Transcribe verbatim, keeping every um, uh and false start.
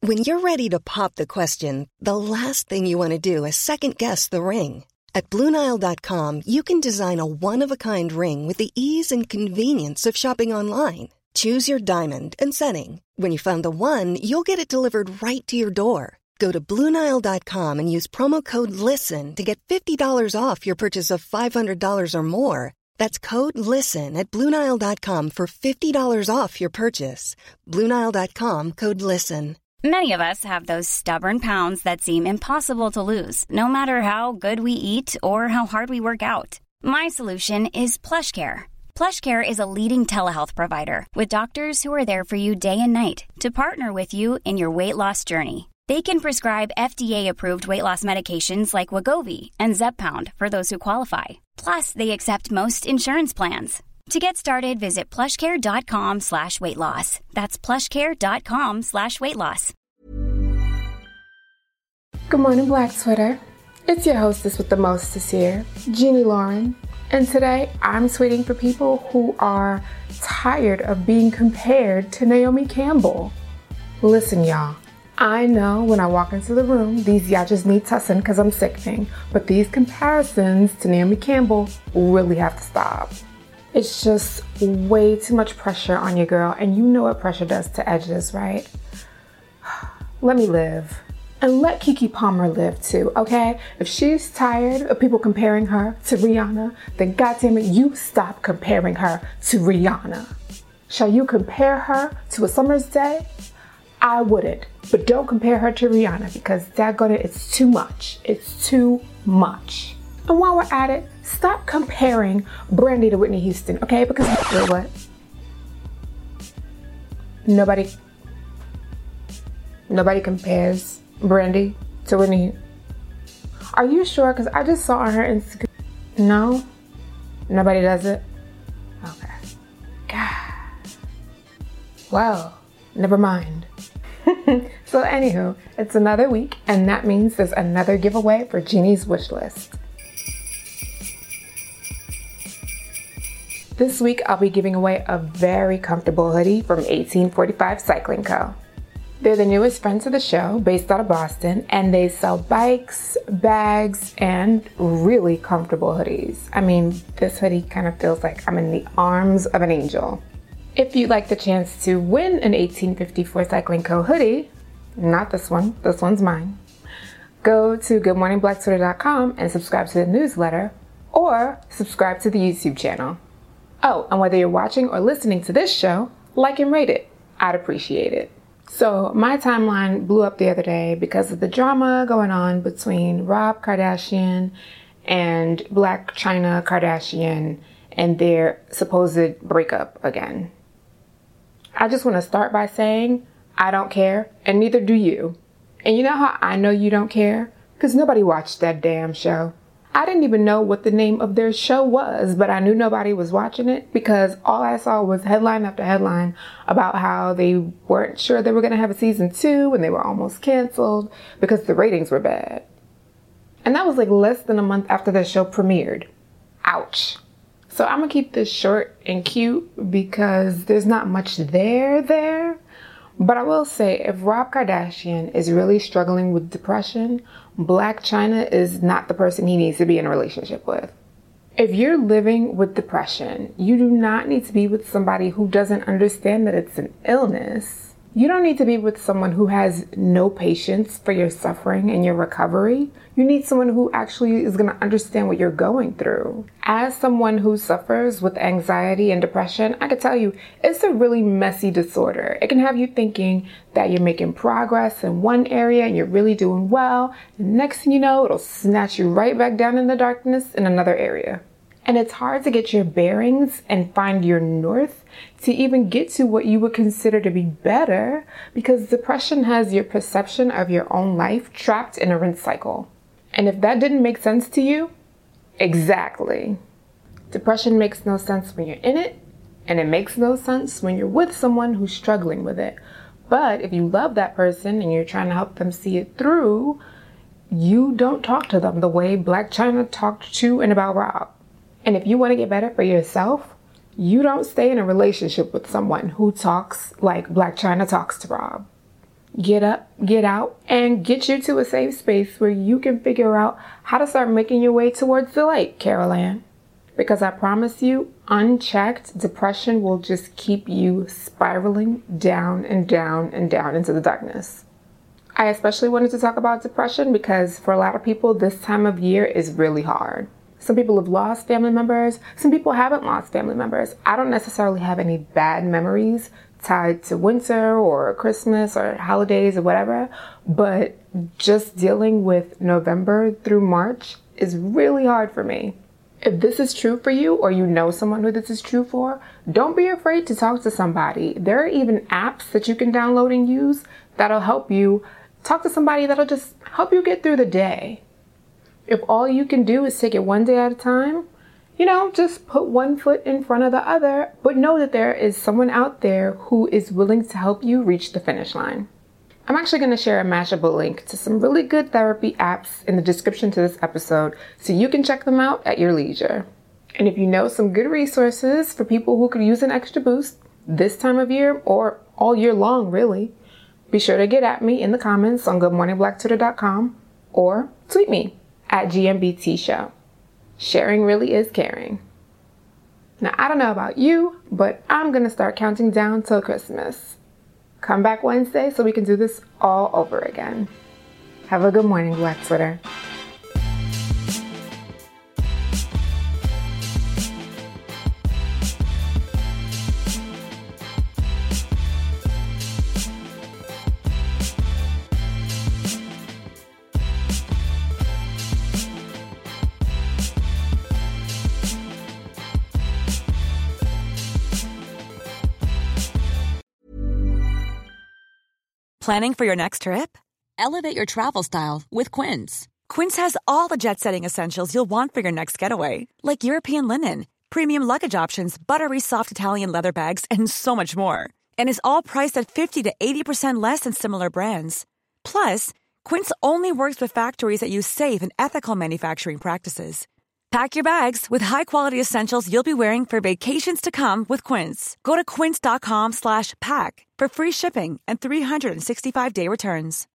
When you're ready to pop the question, the last thing you want to do is second-guess the ring. At Blue Nile dot com, you can design a one-of-a-kind ring with the ease and convenience of shopping online. Choose your diamond and setting. When you find the one, you'll get it delivered right to your door. Go to Blue Nile dot com and use promo code LISTEN to get fifty dollars off your purchase of five hundred dollars or more. That's code LISTEN at Blue Nile dot com for fifty dollars off your purchase. Blue Nile dot com, code LISTEN. Many of us have those stubborn pounds that seem impossible to lose, no matter how good we eat or how hard we work out. My solution is PlushCare. PlushCare is a leading telehealth provider with doctors who are there for you day and night to partner with you in your weight loss journey. They can prescribe F D A-approved weight loss medications like Wegovy and Zepbound for those who qualify. Plus, they accept most insurance plans. To get started, visit plushcare.com slash weight loss. That's plushcare.com slash weight loss. Good morning, Black Twitter. It's your hostess with the mostest here, Jeannie Lauren. And today, I'm tweeting for people who are tired of being compared to Naomi Campbell. Listen, y'all. I know when I walk into the room, these yachas need tussin because I'm sickening. But these comparisons to Naomi Campbell really have to stop. It's just way too much pressure on your girl, and you know what pressure does to edges, right? Let me live. And let Keke Palmer live too, okay? If she's tired of people comparing her to Rihanna, then goddammit, you stop comparing her to Rihanna. Shall you compare her to a summer's day? I wouldn't, but don't compare her to Rihanna because daggone it, it's too much. It's too much. And while we're at it, stop comparing Brandy to Whitney Houston, okay? Because wait, what? Nobody, nobody compares Brandy to Whitney. Are you sure? Because I just saw on her Instagram. No, nobody does it. Okay. God. Well, never mind. So anywho, it's another week, and that means there's another giveaway for Jeannie's wish list. This week, I'll be giving away a very comfortable hoodie from eighteen forty-five Cycling Co. They're the newest friends of the show, based out of Boston, and they sell bikes, bags, and really comfortable hoodies. I mean, this hoodie kind of feels like I'm in the arms of an angel. If you'd like the chance to win an eighteen fifty-four Cycling Co. hoodie, not this one, this one's mine, go to good morning black twitter dot com and subscribe to the newsletter, or subscribe to the YouTube channel. Oh, and whether you're watching or listening to this show, like and rate it. I'd appreciate it. So my timeline blew up the other day because of the drama going on between Rob Kardashian and Blac Chyna Kardashian and their supposed breakup again. I just want to start by saying I don't care, and neither do you. And you know how I know you don't care? Because nobody watched that damn show. I didn't even know what the name of their show was, but I knew nobody was watching it because all I saw was headline after headline about how they weren't sure they were going to have a season two and they were almost canceled because the ratings were bad. And that was like less than a month after the show premiered. Ouch. So I'm going to keep this short and cute because there's not much there there. But I will say, if Rob Kardashian is really struggling with depression, Blac Chyna is not the person he needs to be in a relationship with. If you're living with depression, you do not need to be with somebody who doesn't understand that it's an illness. You don't need to be with someone who has no patience for your suffering and your recovery. You need someone who actually is going to understand what you're going through. As someone who suffers with anxiety and depression, I can tell you it's a really messy disorder. It can have you thinking that you're making progress in one area and you're really doing well. And next thing you know, it'll snatch you right back down in the darkness in another area. And it's hard to get your bearings and find your north to even get to what you would consider to be better, because depression has your perception of your own life trapped in a rinse cycle. And if that didn't make sense to you, exactly. Depression makes no sense when you're in it, and it makes no sense when you're with someone who's struggling with it. But if you love that person and you're trying to help them see it through, you don't talk to them the way Blac Chyna talked to and about Rob. And if you want to get better for yourself, you don't stay in a relationship with someone who talks like Blac Chyna talks to Rob. get up, get out, and get you to a safe space where you can figure out how to start making your way towards the light, Carol Ann. Because I promise you, unchecked, depression will just keep you spiraling down and down and down into the darkness. I especially wanted to talk about depression because for a lot of people, this time of year is really hard. Some people have lost family members. Some people haven't lost family members. I don't necessarily have any bad memories tied to winter or Christmas or holidays or whatever, but just dealing with November through March is really hard for me. If this is true for you or you know someone who this is true for, don't be afraid to talk to somebody. There are even apps that you can download and use that'll help you talk to somebody that'll just help you get through the day. If all you can do is take it one day at a time, you know, just put one foot in front of the other, but know that there is someone out there who is willing to help you reach the finish line. I'm actually going to share a Mashable link to some really good therapy apps in the description to this episode so you can check them out at your leisure. And if you know some good resources for people who could use an extra boost this time of year or all year long, really, be sure to get at me in the comments on good morning black twitter dot com or tweet me at G M B T show. Sharing really is caring. Now, I don't know about you, but I'm going to start counting down till Christmas. Come back Wednesday so we can do this all over again. Have a good morning, Black Twitter. Planning for your next trip? Elevate your travel style with Quince. Quince has all the jet-setting essentials you'll want for your next getaway, like European linen, premium luggage options, buttery soft Italian leather bags, and so much more. And is all priced at fifty to eighty percent less than similar brands. Plus, Quince only works with factories that use safe and ethical manufacturing practices. Pack your bags with high-quality essentials you'll be wearing for vacations to come with Quince. Go to quince dot com slash pack for free shipping and three sixty-five day returns.